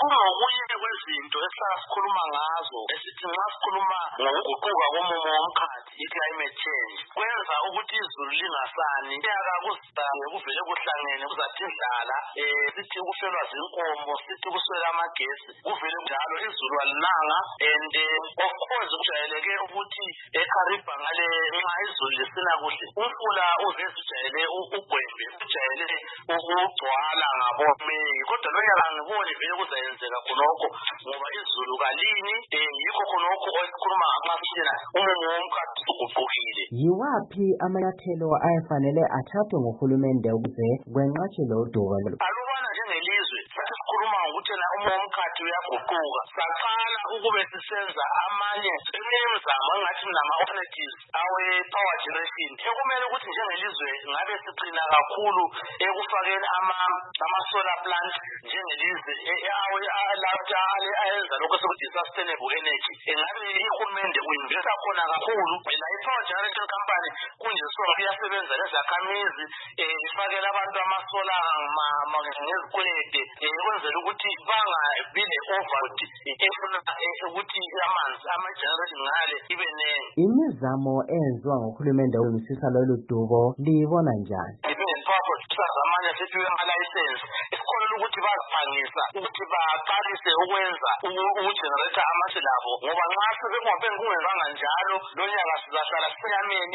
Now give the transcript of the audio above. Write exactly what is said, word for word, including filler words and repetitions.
kungokunye kwezinto esasikhuluma ngazo esithi nxa sikhuluma ngokuguquka komumo womkhathi i-climate change kwenza ukuthi izulu lingasani nyaka kuzabe kuvele kuhlangene kuzathi indlala um sithi ukufelwa zinkomo sithi kuswela amagesi kuvele njalo izulu alinanga and of course kujayeleke ukuthi eCaribe ngale nxa izulu lisina kuhle umfula uveze ujayele ugwembe ujayele ukugcwala ngabo Meyi kodwa lonyaka ngiboni vele kuzayenzeka khonokho ngoba izulu kalini yikho khonokho esikhuluma ngamasilela umumo womkhathi uguqukile. Yiwaphi amanyathelo ayafanele athathwe nguhulumende ukuze kwenqatshwe lo dubo? Alubana njengelizwe sathi sikhuluma ngokuthi na umumo womkhathi uyaguquka saqala ukube sisenza amanye imizamo engathi nama-alternatives awe-power generation ekumele ukuthi njengelizwe ngabe siqina kakhulu ekufakeni ama-solar plant njengelizwe ayenza lokho sokuthi sustainable energy engabe ihulumende uinvesta khona kakhulu la i-power generation company kunje sona kuyasebenza lezakhamizi ifakela abantu ama-solar ngezikwelede ukwenzela ukuthi bangabi ne-overload efuna ukuthi amanzi ama-generation ngale ibe nengi. Imizamo eyenziwa ngohulumende ukulungisisa lolu dubo liyibona njani? Amanye sethiwe ama-license esikholelwa ukuthi baziphangisa ukuthi baqalise ukwenza ukugenerate amasilabo ngoba nxa sebengobeni kungenzanga njalo lo nyaka sizahlala sisenyameni.